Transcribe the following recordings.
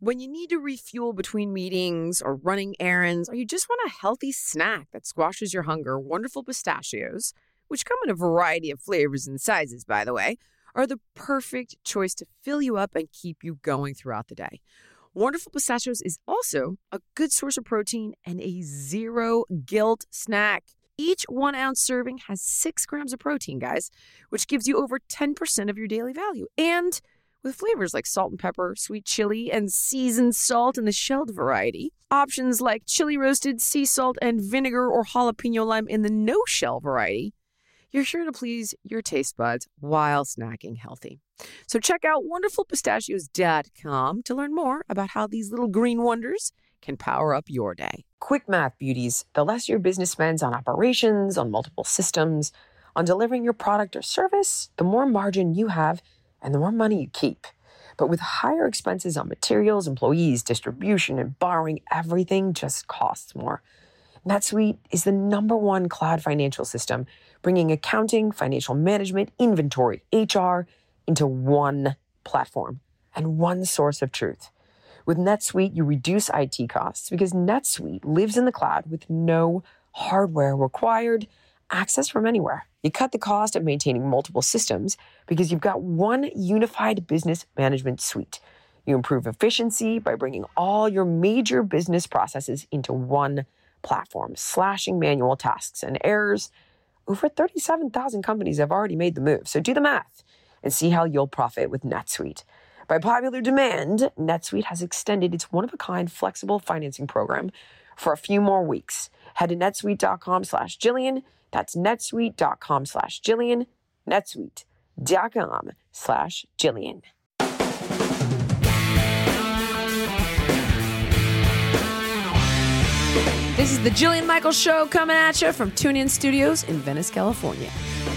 When you need to refuel between meetings or running errands, or you just want a healthy snack that squashes your hunger, Wonderful Pistachios, which come in a variety of flavors and sizes, by the way, are the perfect choice to fill you up and keep you going throughout the day. Wonderful Pistachios is also a good source of protein and a zero guilt snack. Each 1 ounce serving has 6 grams of protein, guys, which gives you over 10% of your daily value. And with flavors like salt and pepper, sweet chili, and seasoned salt in the shelled variety. Options like chili roasted, sea salt, and vinegar or jalapeno lime in the no-shell variety. You're sure to please your taste buds while snacking healthy. So check out wonderfulpistachios.com to learn more about how these little green wonders can power up your day. Quick math, beauties. The less your business spends on operations, on multiple systems, on delivering your product or service, the more margin you have and the more money you keep. But with higher expenses on materials, employees, distribution, and borrowing, everything just costs more. NetSuite is the #1 cloud financial system, bringing accounting, financial management, inventory, HR into one platform and one source of truth. With NetSuite, you reduce IT costs because NetSuite lives in the cloud with no hardware required, access from anywhere. You cut the cost of maintaining multiple systems because you've got one unified business management suite. You improve efficiency by bringing all your major business processes into one platform, slashing manual tasks and errors. Over 37,000 companies have already made the move, so do the math and see how you'll profit with NetSuite. By popular demand, NetSuite has extended its one-of-a-kind flexible financing program for a few more weeks. Head to netsuite.com/Jillian. That's netsuite.com/Jillian. netsuite.com/Jillian. This is the Jillian Michaels Show coming at you from TuneIn Studios in Venice, California.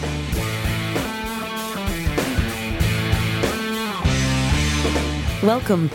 Welcome,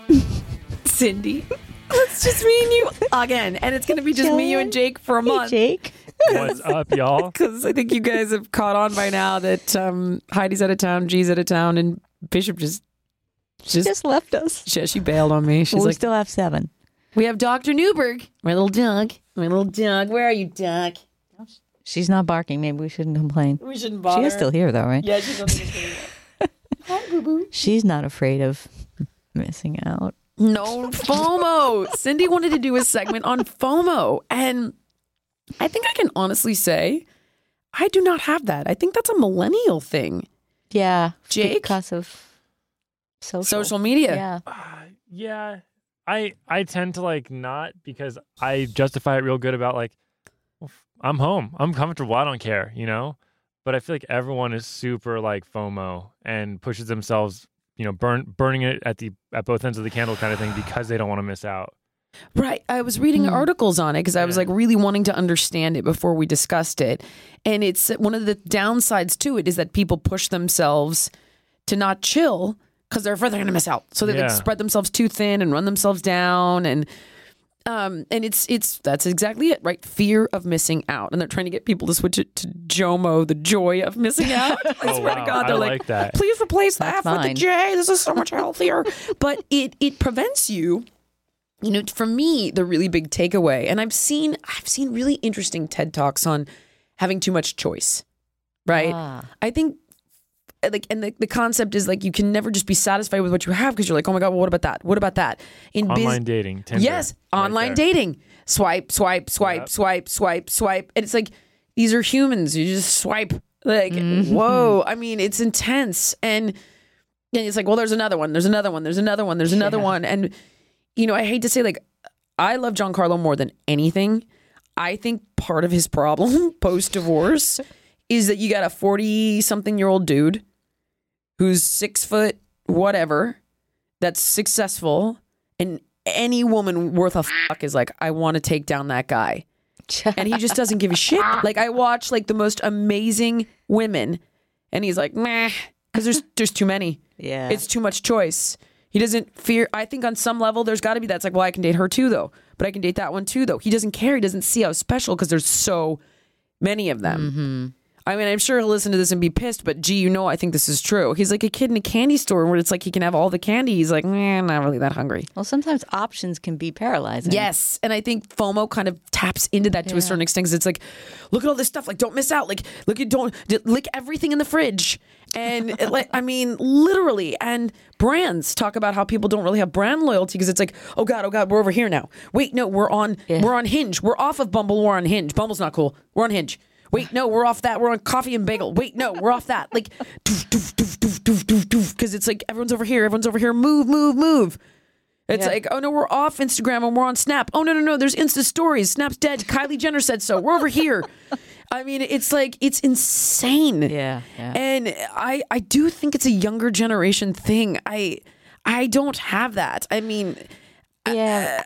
Cindy. It's just me and you again, and it's going to be just me, you, and Jake for a month. Hey, Jake. What's up, y'all? Because I think you guys have caught on by now that Heidi's out of town, G's out of town, and Bishop just left us. She bailed on me. She's Well, we like, still have 7. we have Dr. Newberg, my little dog. Where are you, Doc? She's not barking. Maybe we shouldn't complain. We shouldn't bother. She is still here, though, right? Yeah, she's still here. Hi, boo-boo. She's not afraid of missing out. No, FOMO. Cindy wanted to do a segment on FOMO, and I think I can honestly say I do not have that. I think that's a millennial thing. Yeah. Jake? Because of Social media. Yeah. Yeah, I tend to like not because I justify it real good about like, well, I'm home. I'm comfortable. I don't care, you know? But I feel like everyone is super like FOMO and pushes themselves, you know, burning it at both ends of the candle kind of thing because they don't want to miss out. Right. I was reading articles on it because I was like really wanting to understand it before we discussed it. And it's one of the downsides to it is that people push themselves to not chill because they're afraid they're going to miss out. So they like spread themselves too thin and run themselves down. And it's that's exactly it, right? Fear of missing out. And they're trying to get people to switch it to JOMO, the joy of missing out. I swear to God, they're like that. Please replace the F with the J. This is so much healthier. But it prevents you. You know, for me, the really big takeaway, and I've seen really interesting TED Talks on having too much choice, right? I think, like, and the concept is like you can never just be satisfied with what you have because you're like, oh my God, well, what about that? What about that? In online dating, Tinder, yes, online dating, swipe, swipe, swipe, swipe, swipe, swipe, and it's like these are humans. You just swipe, like, whoa. I mean, it's intense, and it's like, well, there's another one, there's another one, there's another one, there's another one, and you know, I hate to say, like, I love Giancarlo more than anything. I think part of his problem post-divorce is that you got a 40-something-year-old dude who's 6 foot whatever, that's successful, and any woman worth a fuck is like, I want to take down that guy. And he just doesn't give a shit. Like, I watch, like, the most amazing women, and he's like, meh, because there's too many. Yeah. It's too much choice. He doesn't fear. I think on some level, there's got to be that. It's like, well, I can date her too, though. But I can date that one too, though. He doesn't care. He doesn't see how special because there's so many of them. I mean, I'm sure he'll listen to this and be pissed, but gee, I think this is true. He's like a kid in a candy store where it's like he can have all the candy. He's like, not really that hungry. Well, sometimes options can be paralyzing. Yes. And I think FOMO kind of taps into that to a certain extent because it's like, look at all this stuff. Like, don't miss out. Like, don't lick everything in the fridge. And like, I mean, literally. And brands talk about how people don't really have brand loyalty because it's like, oh God, we're over here now. Wait, no, we're on Hinge. We're off of Bumble. We're on Hinge. Bumble's not cool. We're on Hinge. Wait, no, we're off that. We're on Coffee and Bagel. Wait, no, we're off that. Like, because it's like everyone's over here. Move. It's like, oh no, we're off Instagram and we're on Snap. Oh no, there's Insta stories. Snap's dead. Kylie Jenner said so. We're over here. I mean, it's like, it's insane. Yeah. And I do think it's a younger generation thing. I don't have that. I mean, yeah,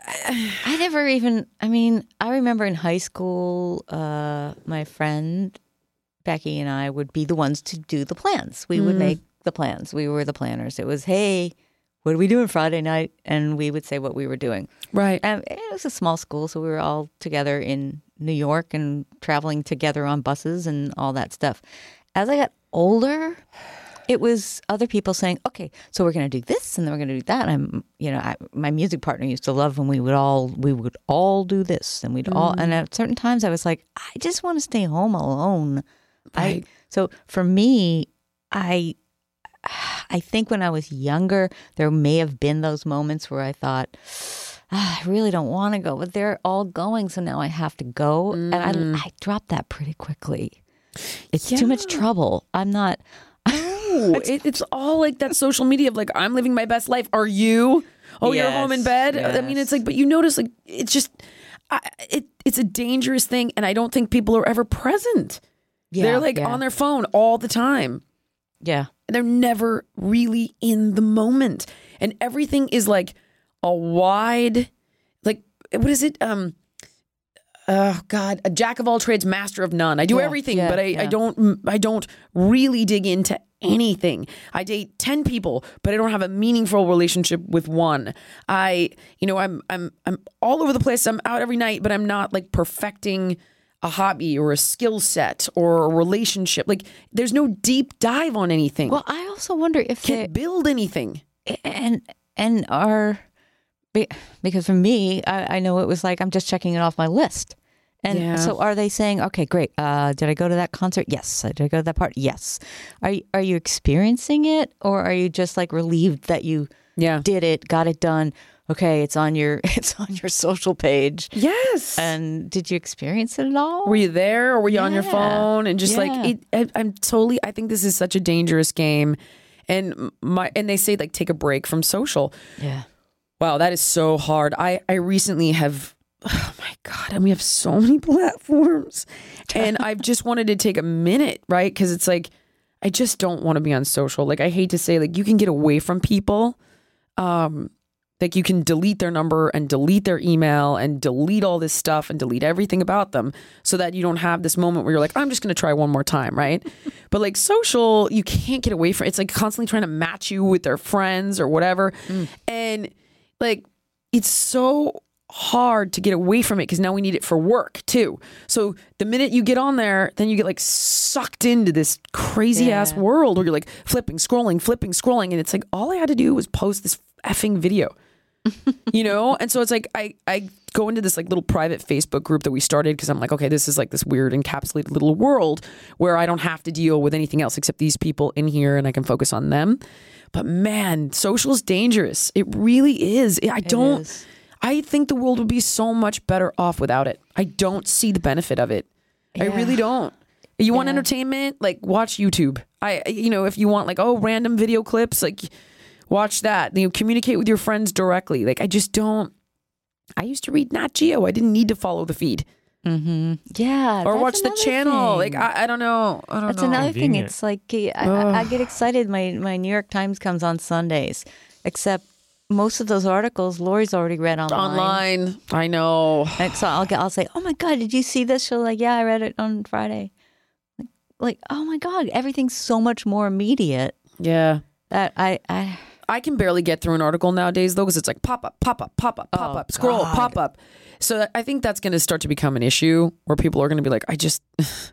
I remember in high school, my friend Becky and I would be the ones to do the plans. We would make the plans. We were the planners. It was, hey, what are we doing Friday night? And we would say what we were doing. Right. And it was a small school, so we were all together in New York and traveling together on buses and all that stuff. As I got older, it was other people saying, okay, so we're going to do this and then we're going to do that. And my music partner used to love when we would all do this and and at certain times I was like, I just want to stay home alone. Right. So for me, I think when I was younger, there may have been those moments where I thought, I really don't want to go, but they're all going, so now I have to go. And I dropped that pretty quickly. It's too much trouble. I'm not. It's all like that social media of like, I'm living my best life. Are you? Oh, you're home in bed. Yes. I mean, it's like, but you notice like, it's just, it's a dangerous thing. And I don't think people are ever present. Yeah, they're like on their phone all the time. Yeah. They're never really in the moment. And everything is like a wide, like, what is it? Oh God, a jack of all trades, master of none. I do everything, but I don't really dig into anything. I date 10 people, but I don't have a meaningful relationship with one. I'm all over the place. I'm out every night, but I'm not like perfecting a hobby or a skill set or a relationship. Like there's no deep dive on anything. Well, I also wonder if they can't build anything. And are, because for me, I know it was like, I'm just checking it off my list. And so are they saying, okay, great. Did I go to that concert? Yes. Did I go to that party? Yes. Are you experiencing it, or are you just like relieved that you did it, got it done? Okay, it's on your social page. Yes. And did you experience it at all? Were you there, or were you on your phone? And just like I think this is such a dangerous game. And they say like take a break from social. Yeah. Wow, that is so hard. I recently have, oh my God, and we have so many platforms. And I've just wanted to take a minute, right? Because it's like, I just don't want to be on social. Like I hate to say, like you can get away from people. Like you can delete their number and delete their email and delete all this stuff and delete everything about them so that you don't have this moment where you're like, I'm just going to try one more time, right? But like social, you can't get away from it. It's like constantly trying to match you with their friends or whatever. And like, it's so hard to get away from it because now we need it for work too. So the minute you get on there, then you get like sucked into this crazy ass world where you're like flipping, scrolling. And it's like, all I had to do was post this effing video. And so it's like I go into this like little private Facebook group that we started because I'm like, okay, this is like this weird encapsulated little world where I don't have to deal with anything else except these people in here and I can focus on them. But man, social's dangerous. It really is. I think the world would be so much better off without it. I don't see the benefit of it. I really don't. You want entertainment? Like watch YouTube. If you want like, random video clips, like watch that. Communicate with your friends directly. Like I just don't. I used to read Nat Geo. I didn't need to follow the feed. Mm-hmm. Yeah. Or watch the channel. Thing. Like I don't know. That's another thing. It's like I get excited. My New York Times comes on Sundays, except most of those articles Lori's already read online. I know. And so I'll say, oh my God, did you see this? She'll like, yeah, I read it on Friday. Like, oh my God, everything's so much more immediate. Yeah. That I can barely get through an article nowadays though, because it's like pop up, scroll, pop up. So I think that's going to start to become an issue where people are going to be like,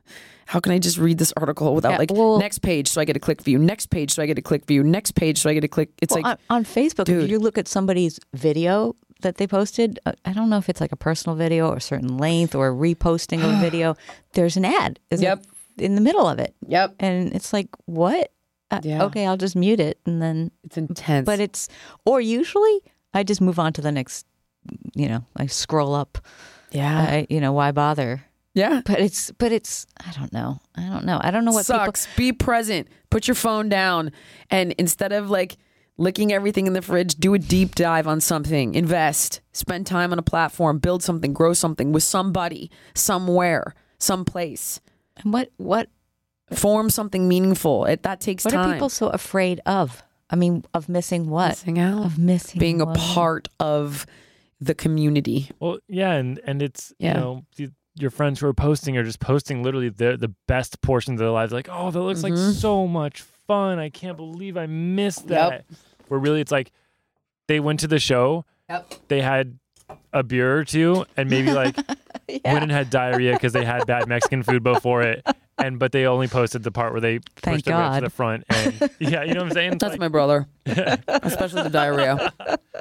how can I just read this article without next page so I get a click view, next page so I get a click view, next page so I get a click. It's on Facebook, dude. If you look at somebody's video that they posted, I don't know if it's like a personal video or a certain length or a reposting of a video, there's an ad in the middle of it. Yep. And it's like, what? Okay, I'll just mute it. And then it's intense. But or usually I just move on to the next, I scroll up. Yeah. Why bother? Yeah. But it's I don't know. I don't know what sucks. Be present. Put your phone down. And instead of licking everything in the fridge, do a deep dive on something. Invest. Spend time on a platform. Build something. Grow something with somebody, somewhere, someplace. And what? Form something meaningful. That takes time. What are people so afraid of? I mean, of missing what? Missing out. Of missing being what? a part of the community. Well, yeah, and it's your friends who are posting are just posting literally the best portions of their lives. Like, oh, that looks like so much fun. I can't believe I missed that. Yep. Where really it's like they went to the show, they had a beer or two, and maybe went and had diarrhea because they had bad Mexican food before it. But they only posted the part where they pushed it right to the front. And yeah, you know what I'm saying? That's my brother, especially the diarrhea.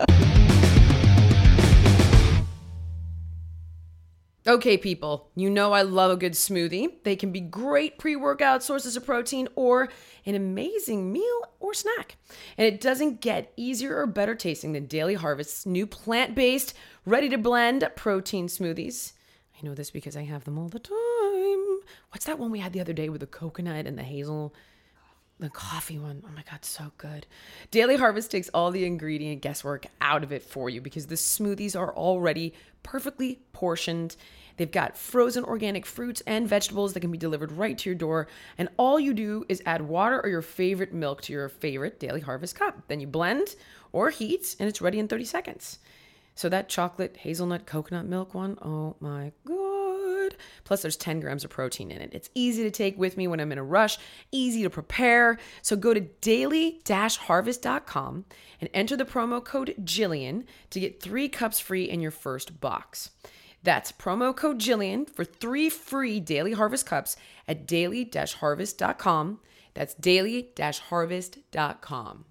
Okay, people, I love a good smoothie. They can be great pre-workout sources of protein or an amazing meal or snack. And it doesn't get easier or better tasting than Daily Harvest's new plant-based, ready-to-blend protein smoothies. I know this because I have them all the time. What's that one we had the other day with the coconut and the hazel? The coffee one. Oh my God, so good. Daily Harvest takes all the ingredient guesswork out of it for you because the smoothies are already perfectly portioned. They've got frozen organic fruits and vegetables that can be delivered right to your door. And all you do is add water or your favorite milk to your favorite Daily Harvest cup. Then you blend or heat and it's ready in 30 seconds. So that chocolate hazelnut coconut milk one, oh my God. Plus there's 10 grams of protein in it. It's easy to take with me when I'm in a rush, easy to prepare. So go to daily-harvest.com and enter the promo code Jillian to get 3 cups free in your first box. That's promo code Jillian for 3 free Daily Harvest cups at daily-harvest.com. That's daily-harvest.com.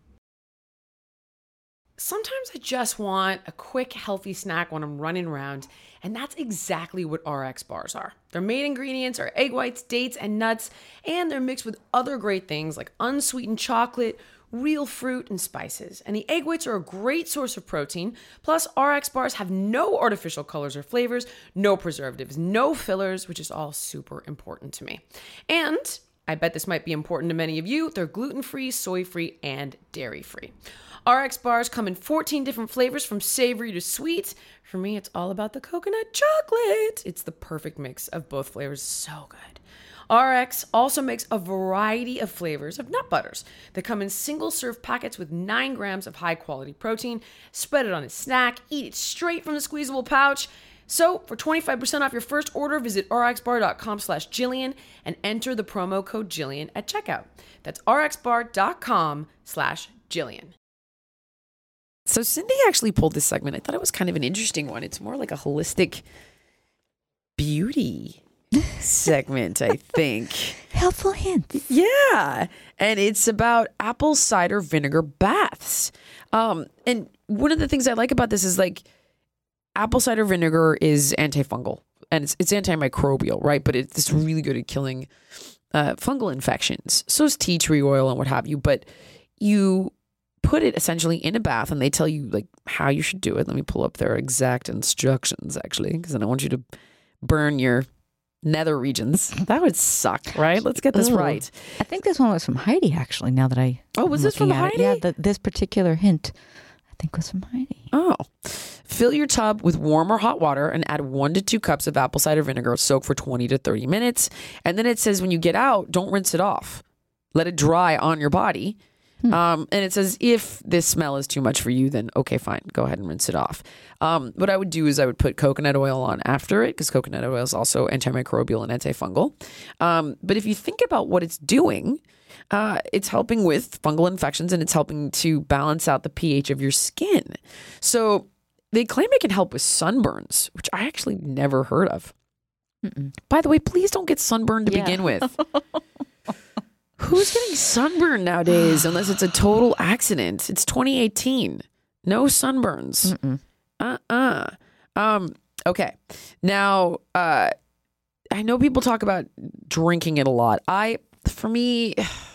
Sometimes I just want a quick, healthy snack when I'm running around, and that's exactly what RX bars are. Their main ingredients are egg whites, dates, and nuts, and they're mixed with other great things like unsweetened chocolate, real fruit, and spices. And the egg whites are a great source of protein. Plus, RX bars have no artificial colors or flavors, no preservatives, no fillers, which is all super important to me. And I bet this might be important to many of you. They're gluten-free, soy-free, and dairy-free. RX bars come in 14 different flavors from savory to sweet. For me, it's all about the coconut chocolate. It's the perfect mix of both flavors. So good. RX also makes a variety of flavors of nut butters that come in single-serve packets with 9 grams of high-quality protein. Spread it on a snack. Eat it straight from the squeezable pouch. So for 25% off your first order, visit rxbar.com/Jillian and enter the promo code Jillian at checkout. That's rxbar.com/Jillian. So Cindy actually pulled this segment. I thought it was kind of an interesting one. It's more like a holistic beauty segment, I think. Helpful hints. Yeah. And it's about apple cider vinegar baths. And one of the things I like about this is apple cider vinegar is antifungal and it's antimicrobial, right? But it's really good at killing fungal infections. So is tea tree oil and what have you. But you put it essentially in a bath and they tell you how you should do it. Let me pull up their exact instructions actually, because I don't want you to burn your nether regions. That would suck, right? Let's get this right. I think this one was from Heidi actually, now that was this from Heidi? Yeah, this particular hint I think was from Heidi. Oh. Fill your tub with warm or hot water and add 1 to 2 cups of apple cider vinegar. Soak for 20 to 30 minutes. And then it says when you get out, don't rinse it off. Let it dry on your body. And it says if this smell is too much for you, then okay, fine. Go ahead and rinse it off. What I would do is I would put coconut oil on after it because coconut oil is also antimicrobial and antifungal. But if you think about what it's doing, it's helping with fungal infections and it's helping to balance out the pH of your skin. So they claim it can help with sunburns, which I actually never heard of. By the way, please don't get sunburned to begin with. Who's getting sunburned nowadays unless it's a total accident? It's 2018. No sunburns. Okay. Now, I know people talk about drinking it a lot. For me,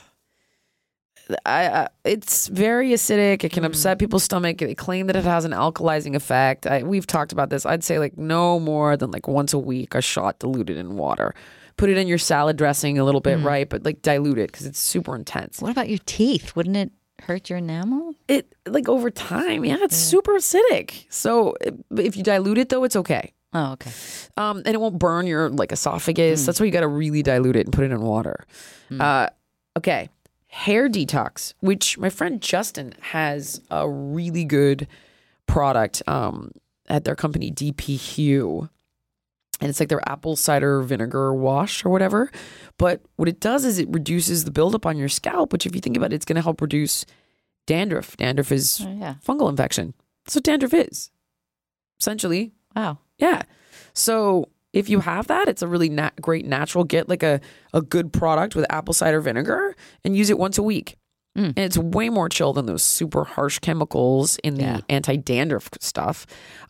it's very acidic. It can upset people's stomach. They claim that it has an alkalizing effect. We've talked about this. I'd say like no more than like once a week, a shot diluted in water. Put it in your salad dressing a little bit, right? But like dilute it because it's super intense. What about your teeth? Wouldn't it hurt your enamel? It like over time, it's super acidic. So if you dilute it though, it's okay. Oh, okay. And it won't burn your like esophagus. That's why you got to really dilute it and put it in water. Okay. Hair detox, which my friend Justin has a really good product at their company DP Hue. And it's like their apple cider vinegar wash or whatever. But what it does is it reduces the buildup on your scalp, which if you think about it, it's going to help reduce dandruff. Dandruff is fungal infection. That's what dandruff is, essentially. Wow. Yeah. So if you have that, it's a really great natural. Get like a good product with apple cider vinegar and use it once a week. And it's way more chill than those super harsh chemicals in the anti-dandruff stuff.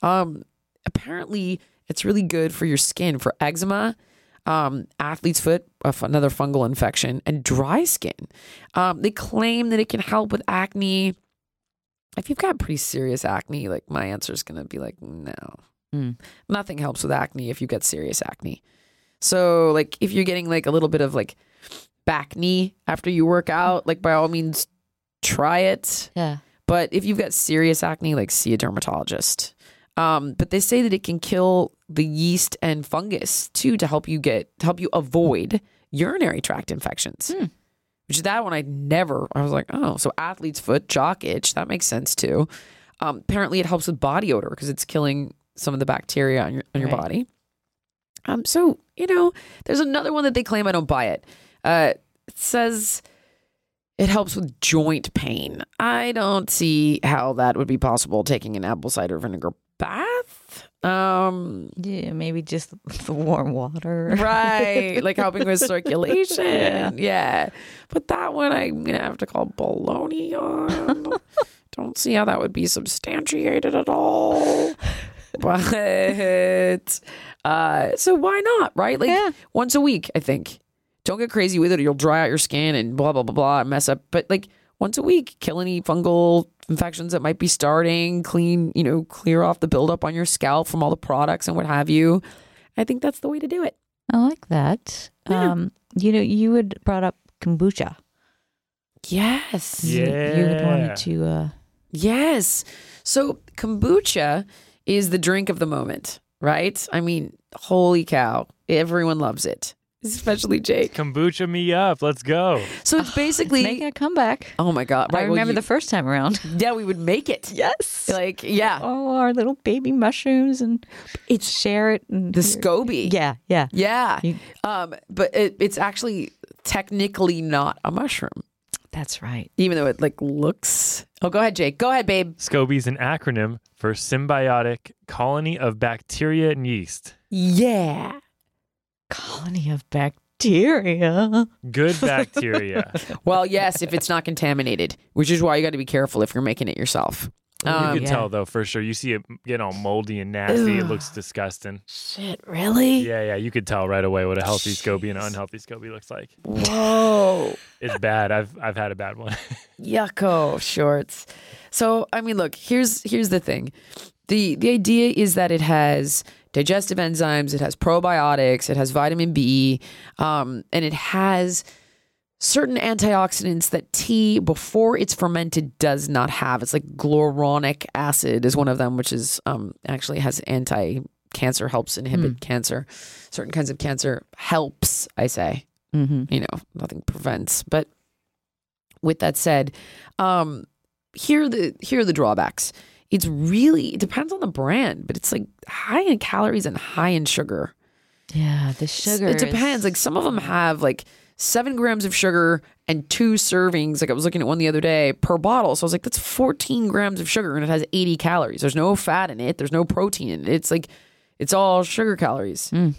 Apparently, it's really good for your skin, for eczema, athlete's foot, another fungal infection, and dry skin. They claim that it can help with acne. If you've got pretty serious acne, like my answer is going to be like, no. Nothing helps with acne if you get serious acne. So like if you're getting like a little bit of like back knee after you work out, like by all means try it. Yeah. But if you've got serious acne, like see a dermatologist. But they say that it can kill the yeast and fungus too to help you avoid urinary tract infections. Which is that one I was like, oh, so athlete's foot, jock itch, that makes sense too. Apparently it helps with body odor because it's killing some of the bacteria on your body. So, there's another one that they claim, I don't buy it. It says it helps with joint pain. I don't see how that would be possible taking an apple cider vinegar bath. Yeah, maybe just the warm water. Right. Like helping with circulation. Yeah. But that one I'm going to have to call baloney on. Don't see how that would be substantiated at all. But so why not, right? Like once a week, I think. Don't get crazy with it or you'll dry out your skin and blah, blah, blah, blah, and mess up. But like once a week, kill any fungal infections that might be starting, clear off the buildup on your scalp from all the products and what have you. I think that's the way to do it. I like that. Yeah. You had brought up kombucha. Yes. Yeah. You had wanted to... Yes. So kombucha is the drink of the moment, right? I mean, holy cow. Everyone loves it. Especially Jake. Kombucha me up. Let's go. So it's basically... It's making a comeback. Oh my God. Right, I remember the first time around. Yeah, we would make it. Yes. Like, yeah. Oh, our little baby mushrooms and share it. And the SCOBY. Yeah, yeah. Yeah. But it's actually technically not a mushroom. That's right. Even though it like looks... Oh, go ahead, Jake. Go ahead, babe. SCOBY is an acronym for Symbiotic Colony of Bacteria and Yeast. Yeah. Colony of bacteria. Good bacteria. Well, yes, if it's not contaminated, which is why you got to be careful if you're making it yourself. You can tell, though, for sure. You see it get all moldy and nasty. It looks disgusting. Shit, really? Yeah. You could tell right away what a healthy SCOBY and an unhealthy SCOBY looks like. Whoa. It's bad. I've had a bad one. Yucko shorts. So, I mean, look, here's the thing. The idea is that it has digestive enzymes, it has probiotics, it has vitamin B, and it has certain antioxidants that tea, before it's fermented, does not have. It's like gluronic acid is one of them, which is actually has anti-cancer, helps inhibit cancer. Certain kinds of cancer helps, I say. Nothing prevents. But with that said, here are the drawbacks. It depends on the brand, but it's like high in calories and high in sugar. Yeah, the sugar. It depends. Like some of them have like 7 grams of sugar and 2 servings. Like I was looking at one the other day per bottle. So I was like, that's 14 grams of sugar and it has 80 calories. There's no fat in it. There's no protein in it. It's like, it's all sugar calories.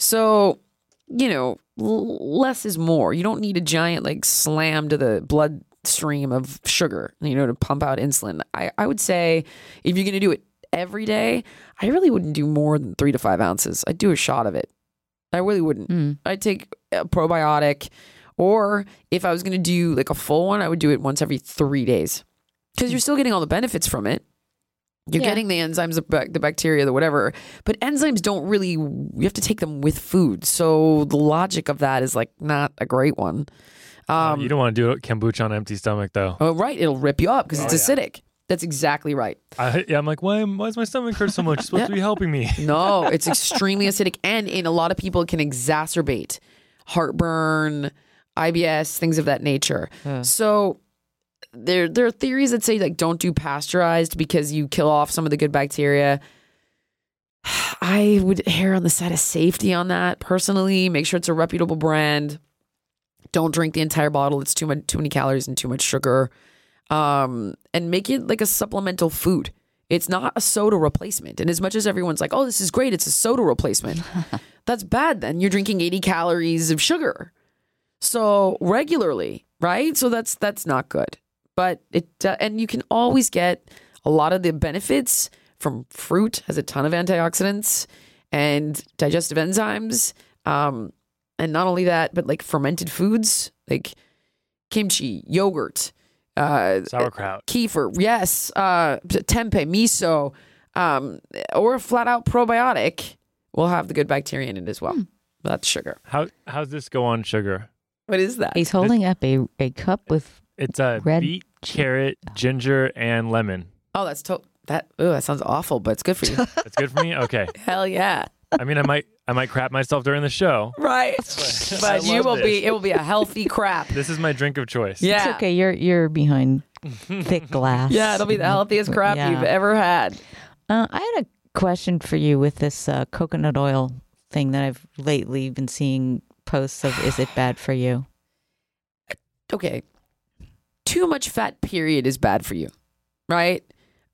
So, less is more. You don't need a giant like slam to the bloodstream of sugar, to pump out insulin. I would say if you're going to do it every day, I really wouldn't do more than 3 to 5 ounces. I'd do a shot of it. I really wouldn't. I'd take a probiotic, or if I was going to do like a full one, I would do it once every 3 days because you're still getting all the benefits from it. You're getting the enzymes, the bacteria, the whatever. But enzymes don't really, you have to take them with food. So the logic of that is like not a great one. You don't want to do kombucha on an empty stomach though. Oh, right. It'll rip you up because it's acidic. That's exactly right. I'm like, why is my stomach hurt so much? It's supposed to be helping me. No, it's extremely acidic. And in a lot of people, it can exacerbate heartburn, IBS, things of that nature. So there are theories that say like don't do pasteurized because you kill off some of the good bacteria. I would err on the side of safety on that personally. Make sure it's a reputable brand. Don't drink the entire bottle. It's too many calories and too much sugar. And make it like a supplemental food. It's not a soda replacement. And as much as everyone's like, oh, this is great, it's a soda replacement. That's bad then. You're drinking 80 calories of sugar. So regularly, right? So that's not good. But and you can always get a lot of the benefits from fruit. Has a ton of antioxidants and digestive enzymes. And not only that, but like fermented foods like kimchi, yogurt, sauerkraut, kefir, yes, tempeh, miso, or a flat out probiotic will have the good bacteria in it as well. That's sugar. How's this go on sugar? What is that? He's holding up a cup with it's a red beet, carrot, ginger, and lemon. Oh, that sounds awful, but it's good for you. It's good for me? Okay. Hell yeah. I mean, I might crap myself during the show. Right. But it will be a healthy crap. This is my drink of choice. Yeah. It's okay. You're behind thick glass. Yeah, it'll be the healthiest crap you've ever had. I had a question for you with this coconut oil thing that I've lately been seeing posts of. Is it bad for you? Okay. Too much fat, period, is bad for you. Right?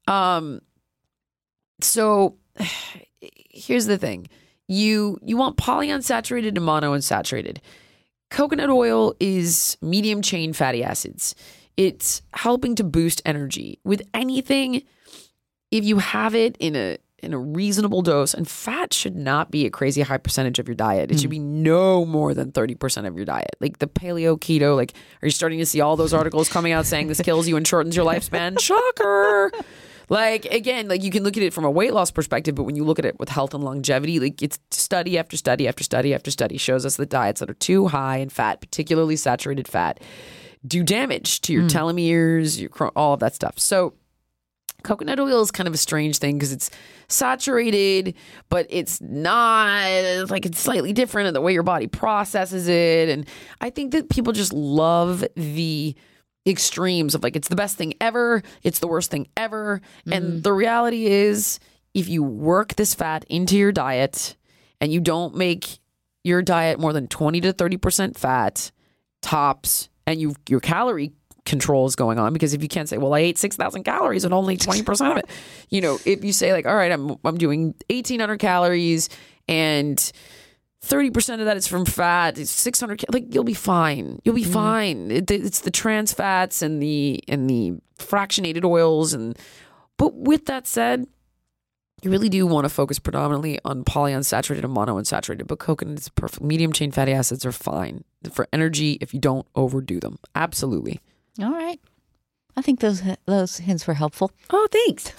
So here's the thing. You want polyunsaturated and monounsaturated. Coconut oil is medium chain fatty acids. It's helping to boost energy. With anything, if you have it in a reasonable dose, and fat should not be a crazy high percentage of your diet. It should be no more than 30% of your diet. Like the paleo, keto, like are you starting to see all those articles coming out saying this kills you and shortens your lifespan? Shocker. Like, again, like you can look at it from a weight loss perspective, but when you look at it with health and longevity, like it's study after study after study after study shows us that diets that are too high in fat, particularly saturated fat, do damage to your telomeres, all of that stuff. So coconut oil is kind of a strange thing because it's saturated, but it's not, like it's slightly different in the way your body processes it. And I think that people just love the extremes of like, it's the best thing ever, it's the worst thing ever. And the reality is, if you work this fat into your diet and you don't make your diet more than 20 to 30% fat tops, and your calorie control is going on, because if you can't say, well, I ate 6,000 calories and only 20% of it, if you say like, all right, I'm doing 1,800 calories and 30% of that is from fat, it's 600, like you'll be fine. You'll be fine. It's the trans fats and the fractionated oils. But with that said, you really do want to focus predominantly on polyunsaturated and monounsaturated, but coconut is perfect. Medium chain fatty acids are fine for energy if you don't overdo them. Absolutely. All right. I think those hints were helpful. Oh, thanks.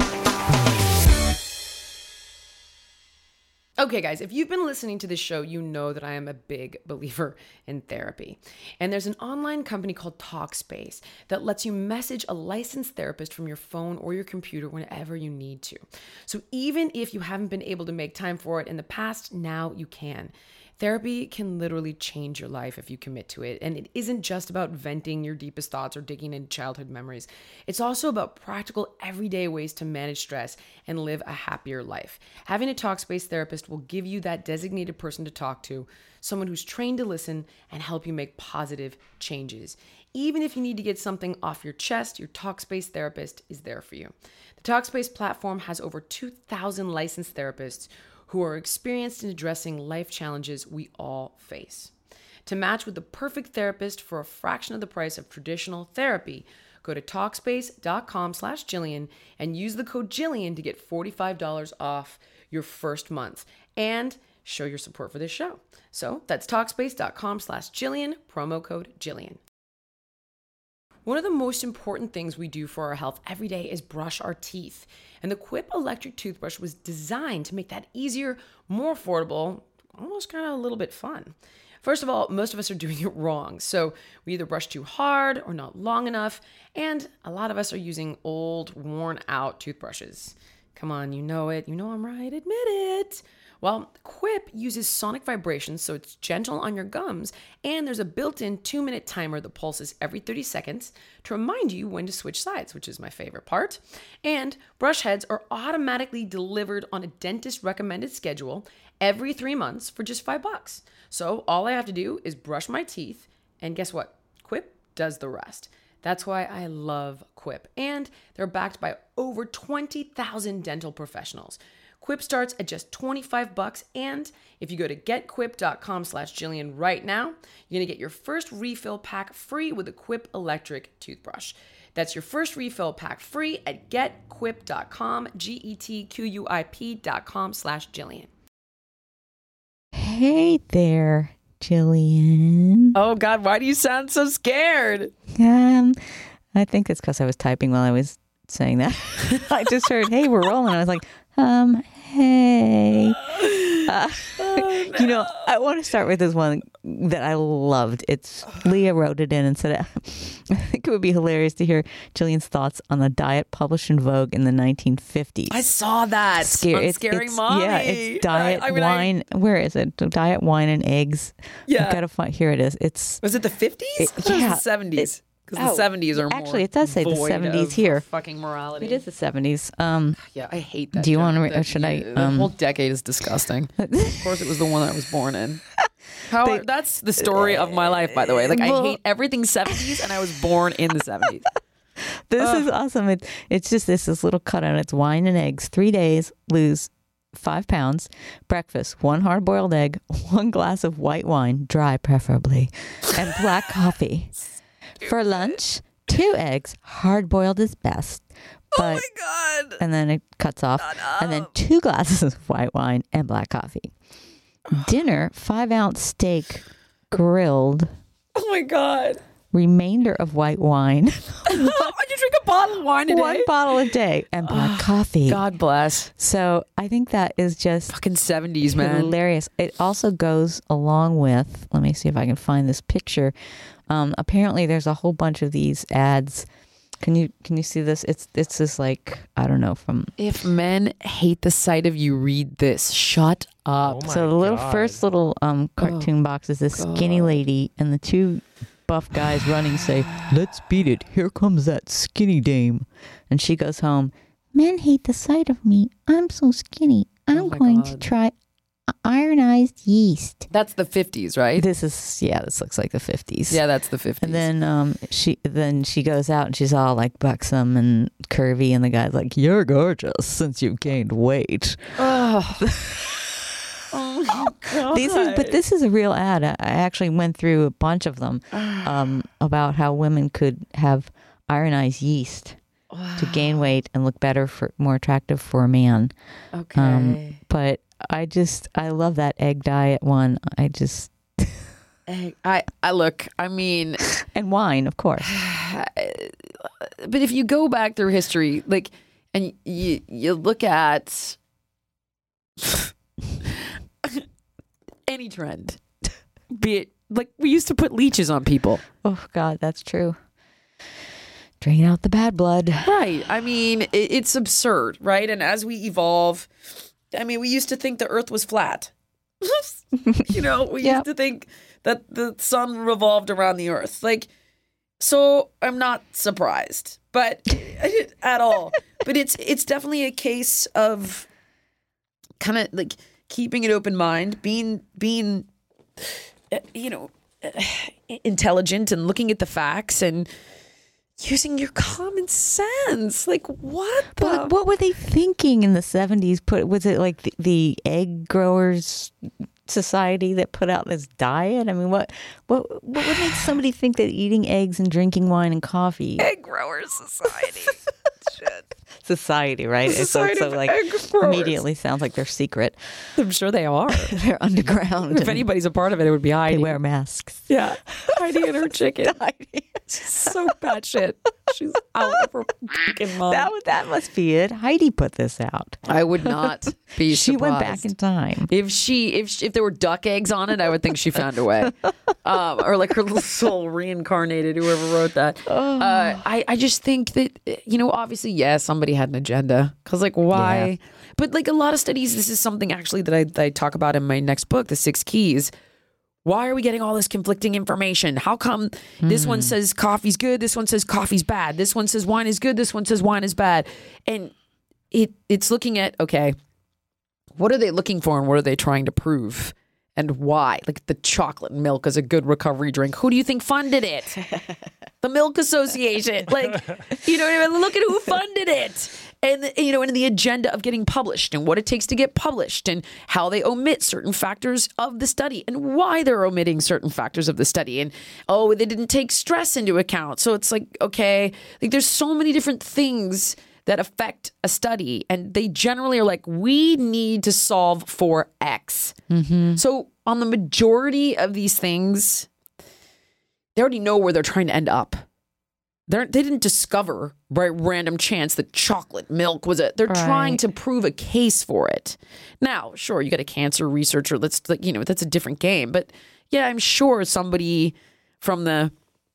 Okay, guys, if you've been listening to this show, you know that I am a big believer in therapy. And there's an online company called Talkspace that lets you message a licensed therapist from your phone or your computer whenever you need to. So even if you haven't been able to make time for it in the past, now you can. Therapy can literally change your life if you commit to it. And it isn't just about venting your deepest thoughts or digging into childhood memories. It's also about practical, everyday ways to manage stress and live a happier life. Having a Talkspace therapist will give you that designated person to talk to, someone who's trained to listen and help you make positive changes. Even if you need to get something off your chest, your Talkspace therapist is there for you. The Talkspace platform has over 2,000 licensed therapists who are experienced in addressing life challenges we all face. To match with the perfect therapist for a fraction of the price of traditional therapy, go to Talkspace.com/Jillian and use the code Jillian to get $45 off your first month and show your support for this show. So that's Talkspace.com/Jillian, promo code Jillian. One of the most important things we do for our health every day is brush our teeth. And the Quip electric toothbrush was designed to make that easier, more affordable, almost kind of a little bit fun. First of all, most of us are doing it wrong. So we either brush too hard or not long enough. And a lot of us are using old, worn out toothbrushes. Come on, you know it. You know I'm right. Admit it. Well, Quip uses sonic vibrations, so it's gentle on your gums, and there's a built-in 2-minute timer that pulses every 30 seconds to remind you when to switch sides, which is my favorite part. And brush heads are automatically delivered on a dentist-recommended schedule every 3 months for just $5. So all I have to do is brush my teeth, and guess what? Quip does the rest. That's why I love Quip. And they're backed by over 20,000 dental professionals. Quip starts at just $25, and if you go to getquip.com/Jillian right now, you're going to get your first refill pack free with a Quip electric toothbrush. That's your first refill pack free at getquip.com, GETQUIP.com/Jillian. Hey there, Jillian. Oh God, why do you sound so scared? I think it's because I was typing while I was saying that. I just heard, hey, we're rolling. I was like, hey. You know, I want to start with this one that I loved. Leah wrote it in and said, I think it would be hilarious to hear Jillian's thoughts on a diet published in Vogue in the 1950s. I saw that. On Scary Mommy. Yeah, it's diet wine. Where is it? Diet wine and eggs. Yeah. I've got to find. Here it is. Was it the 50s? Yeah. The 70s. Because the 70s are actually, it does say the 70s here. Fucking morality. It is the 70s. Yeah, I hate that. Do you want to? Should I? The whole decade is disgusting. Of course, it was the one that I was born in. That's the story of my life, by the way. Like, I hate everything 70s, and I was born in the 70s. This is awesome. It's just this little cutout. It's wine and eggs. 3 days, lose 5 pounds. Breakfast: 1 hard-boiled egg, 1 glass of white wine, dry preferably, and black coffee. For lunch, 2 eggs, hard-boiled is best. But, oh my God. And then it cuts off. And then 2 glasses of white wine and black coffee. Dinner, 5-ounce steak grilled. Oh my God. Remainder of white wine. You drink a bottle of wine a day? 1 bottle a day and black coffee. God bless. So I think that is just fucking 70s, man. Hilarious. It also goes along with, let me see if I can find this picture. Apparently there's a whole bunch of these ads. Can you see this? It's this, like, I don't know, from... If men hate the sight of you, read this. Shut up. Oh, so the first little cartoon box is this skinny lady, and the 2 buff guys running say, "Let's beat it. Here comes that skinny dame." And she goes home, "Men hate the sight of me. I'm so skinny. I'm going to try ironized yeast." That's the 50s, right? This looks like the 50s. Yeah, that's the 50s. And then she goes out and she's all like buxom and curvy, and the guy's like, "You're gorgeous since you've gained weight." Oh my God. This is a real ad. I actually went through a bunch of them about how women could have ironized yeast to gain weight and look better, more attractive for a man. Okay. But I love that egg diet one. I mean, and wine, of course. But if you go back through history, like, and you look at any trend, be it, like, we used to put leeches on people. Oh God, that's true. Drain out the bad blood. Right. I mean, it's absurd, right? And as we evolve, I mean, we used to think the earth was flat. You know, we used to think that the sun revolved around the earth. Like, so I'm not surprised, but at all. But it's definitely a case of kind of like keeping an open mind, being you know, intelligent and looking at the facts. And using your common sense. Like, what the? But what were they thinking in the 70s? Was it like the egg growers society that put out this diet? I mean, what would make somebody think that eating eggs and drinking wine and coffee? Egg growers society. Shit. Society, right? Society so of like egg growers. immediately sounds like they're secret. I'm sure they are. They're underground. If anybody's a part of it, it would be Heidi. They wear masks. Yeah, Heidi and her chicken. Heidi. She's so batshit. She's out of her fucking mind. That must be it. Heidi put this out. I would not be She surprised. went back in time. If there were duck eggs on it, I would think she found a way. Or like her little soul reincarnated, whoever wrote that. I just think that, obviously, somebody had an agenda. Because, like, why? Yeah. But, like, a lot of studies, this is something actually that I talk about in my next book, The 6 Keys. Why are we getting all this conflicting information? How come this one says coffee's good, this one says coffee's bad, this one says wine is good, this one says wine is bad? And it's looking at, okay, what are they looking for and what are they trying to prove? And why? Like, the chocolate milk is a good recovery drink. Who do you think funded it? The Milk Association. Like, you know what I mean? Look at who funded it. And, and the agenda of getting published and what it takes to get published and how they omit certain factors of the study and why they're omitting certain factors of the study. And, they didn't take stress into account. So it's like, okay, like there's so many different things that affect a study. And they generally are like, we need to solve for X. Mm-hmm. So on the majority of these things, they already know where they're trying to end up. They didn't discover by random chance that chocolate milk was it. They're trying to prove a case for it. Now, sure, you got a cancer researcher. That's a different game. But yeah, I'm sure somebody from the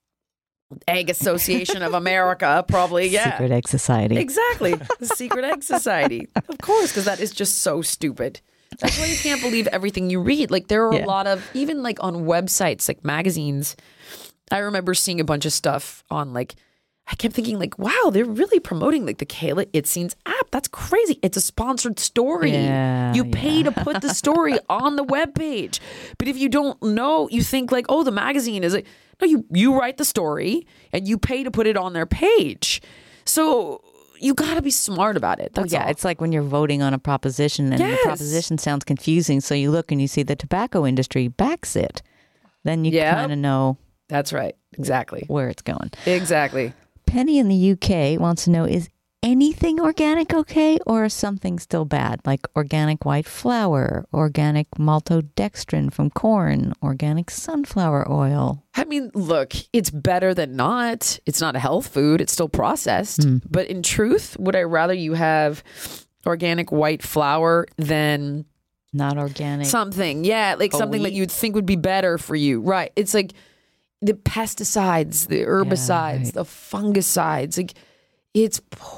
Egg Association of America probably, Secret Egg Society. Exactly. The Secret Egg Society. Of course, because that is just so stupid. That's why you can't believe everything you read. Like, there are a lot of, even like on websites, like magazines, I remember seeing a bunch of stuff on, like, I kept thinking, like, wow, they're really promoting like the Kayla Itsines app. That's crazy. It's a sponsored story. Yeah, you pay to put the story on the webpage. But if you don't know, you think like, oh, the magazine is like, no, you write the story and you pay to put it on their page. So you got to be smart about it. That's all. It's like when you're voting on a proposition and the proposition sounds confusing. So you look and you see the tobacco industry backs it. Then you kind of know. That's right. Exactly. Where it's going. Exactly. Penny in the UK wants to know, is anything organic okay, or is something still bad? Like organic white flour, organic maltodextrin from corn, organic sunflower oil. I mean, look, it's better than not. It's not a health food. It's still processed. But in truth, would I rather you have organic white flour than not organic something? Yeah, like something that you'd think would be better for you. Right. It's like the pesticides, the herbicides, the fungicides, like it's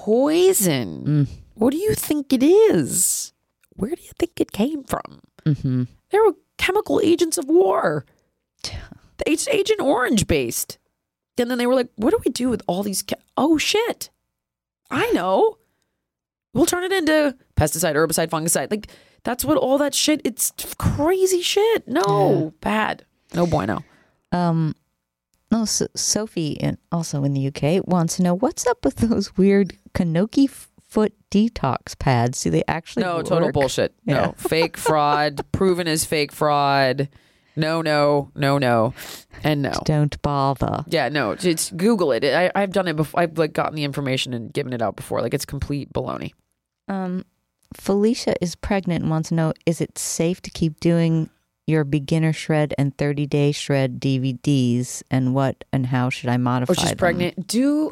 poison. What do you think it is? Where do you think it came from? Mm-hmm. They were chemical agents of war. It's Agent Orange based. And then they were like, what do we do with all these? Oh, shit. I know. We'll turn it into pesticide, herbicide, fungicide. Like, that's what all that shit, it's crazy shit. No, bad. No bueno. Sophie, also in the UK, wants to know, what's up with those weird Kanoki foot detox pads? Do they actually work? Total bullshit. Yeah. No, fake fraud, proven as fake fraud. No, and no. Don't bother. Yeah, no, just Google it. I've done it before. I've like gotten the information and given it out before. Like, it's complete baloney. Felicia is pregnant and wants to know, is it safe to keep doing your beginner shred and 30-day shred DVDs, and what and how should I modify them? She's pregnant. Do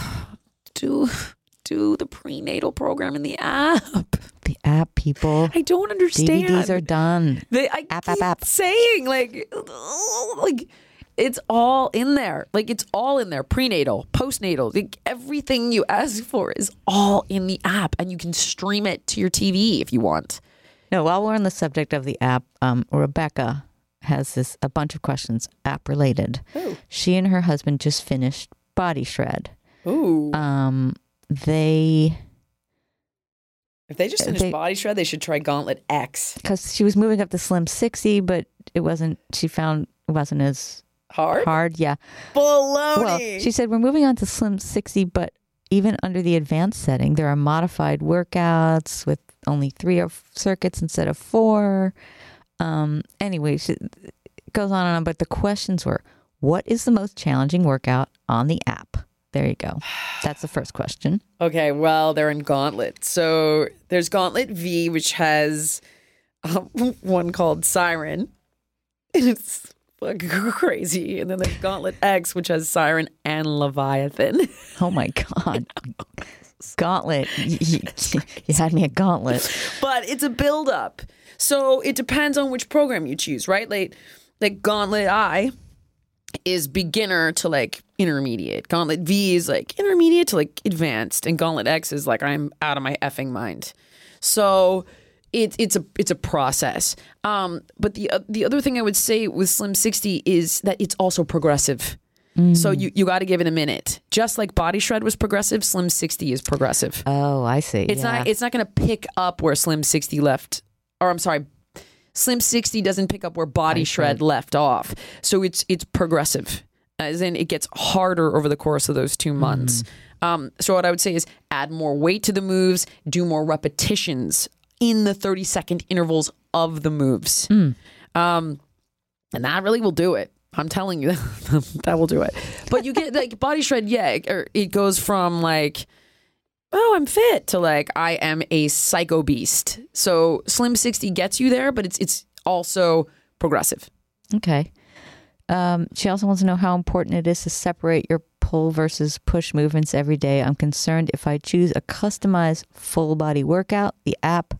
the prenatal program in the app. The app, people. I don't understand. DVDs are done. App. Saying like it's all in there. Like, it's all in there. Prenatal, postnatal, like everything you ask for is all in the app, and you can stream it to your TV if you want. No, while we're on the subject of the app, Rebecca has a bunch of questions, app related. Ooh. She and her husband just finished Body Shred. Ooh. If they just finished Body Shred, they should try Gauntlet X. Because she was moving up to Slim 60, but she found it wasn't as Hard? Hard, yeah. Baloney. Well, she said we're moving on to Slim 60, but even under the advanced setting, there are modified workouts with only 3 circuits instead of 4. Anyway, it goes on and on. But the questions were, what is the most challenging workout on the app? There you go. That's the first question. Okay, well, they're in Gauntlet. So there's Gauntlet V, which has one called Siren. And it's fucking crazy. And then there's Gauntlet X, which has Siren and Leviathan. Oh my God. Gauntlet. You had me at Gauntlet. But it's a build-up. So it depends on which program you choose, right? Like Gauntlet I is beginner to like intermediate. Gauntlet V is like intermediate to like advanced. And Gauntlet X is like I'm out of my effing mind. So it's a process. But the other thing I would say with Slim 60 is that it's also progressive. So you got to give it a minute. Just like Body Shred was progressive, Slim 60 is progressive. Oh, I see. It's not going to pick up where Slim 60 left. Or I'm sorry, Slim 60 doesn't pick up where Body Shred left off. So it's progressive, as in it gets harder over the course of those 2 months. So what I would say is add more weight to the moves, do more repetitions in the 30-second intervals of the moves. And that really will do it. I'm telling you, that will do it. But you get like Body Shred, it goes from like, oh, I'm fit to like, I am a psycho beast. So Slim 60 gets you there, but it's also progressive. Okay. She also wants to know how important it is to separate your pull versus push movements every day. I'm concerned if I choose a customized full body workout, the app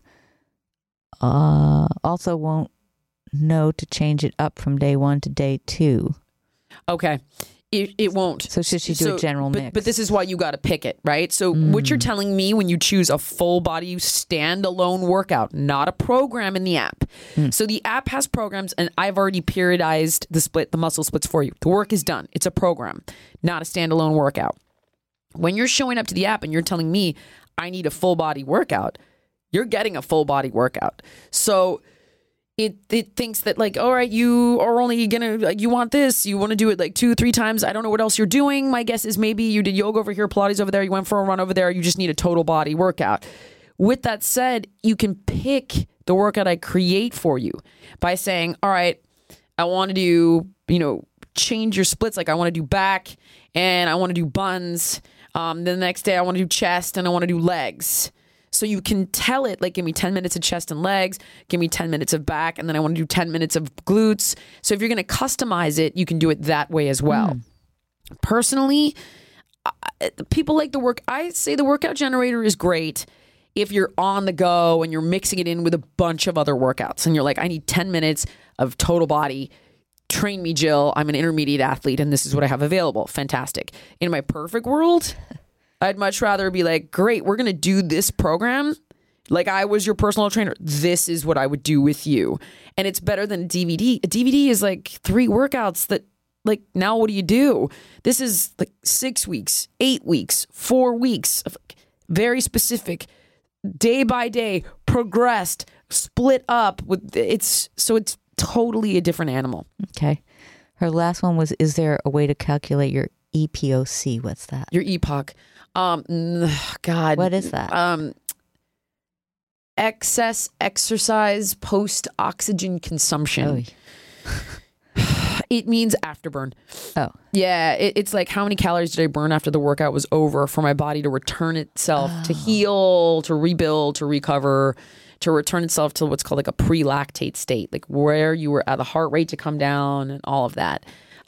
also won't know to change it up from day 1 to day 2. Okay. It won't. So should she do a general mix? But this is why you got to pick it, right? So what you're telling me when you choose a full body standalone workout, not a program in the app. So the app has programs, and I've already periodized the muscle splits for you. The work is done. It's a program, not a standalone workout. When you're showing up to the app and you're telling me I need a full body workout, you're getting a full body workout. So it thinks that like, all right, you are only gonna like, you want this, you want to do it like 2-3 times. I don't know what else you're doing. My guess is maybe you did yoga over here, Pilates over there, you went for a run over there. You just need a total body workout. With that said, you can pick the workout I create for you by saying, all right, I want to do, change your splits. Like I want to do back and I want to do buns. Then the next day I want to do chest and I want to do legs. So you can tell it, like, give me 10 minutes of chest and legs, give me 10 minutes of back, and then I want to do 10 minutes of glutes. So if you're going to customize it, you can do it that way as well. Personally, people like the work. I say the workout generator is great if you're on the go and you're mixing it in with a bunch of other workouts. And you're like, I need 10 minutes of total body. Train me, Jill. I'm an intermediate athlete, and this is what I have available. Fantastic. In my perfect world, I'd much rather be like, great, we're going to do this program. Like I was your personal trainer. This is what I would do with you. And it's better than a DVD. A DVD is like 3 workouts that like, now what do you do? This is like 6 weeks, 8 weeks, 4 weeks of very specific, day by day, progressed, split up with it's totally a different animal. Okay. Her last one was, is there a way to calculate your EPOC? What's that? Your EPOC. God. What is that? Excess exercise post-oxygen consumption. It means afterburn. Oh. Yeah, it's like how many calories did I burn after the workout was over for my body to return itself, to heal, to rebuild, to recover, to return itself to what's called like a pre-lactate state, like where you were at the heart rate to come down and all of that.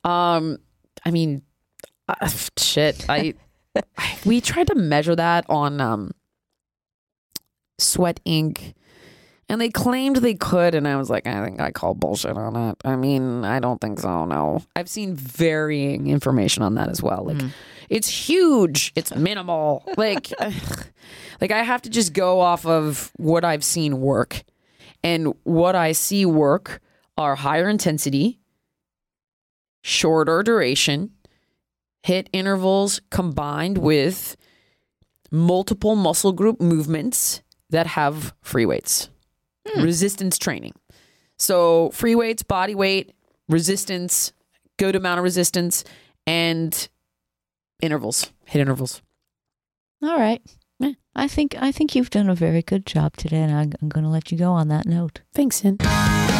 We tried to measure that on Sweat Inc. And they claimed they could, and I was like, I think I call bullshit on it. I mean, I don't think so, no. I've seen varying information on that as well. Like, it's huge, it's minimal. Like I have to just go off of what I've seen work. And what I see work are higher intensity, shorter duration, HIIT intervals combined with multiple muscle group movements that have free weights. Resistance training. So free weights, body weight, resistance go to amount of resistance and intervals. Hit intervals. All right. Yeah. I think you've done a very good job today, and I'm going to let you go on that note. Thanks, Sin.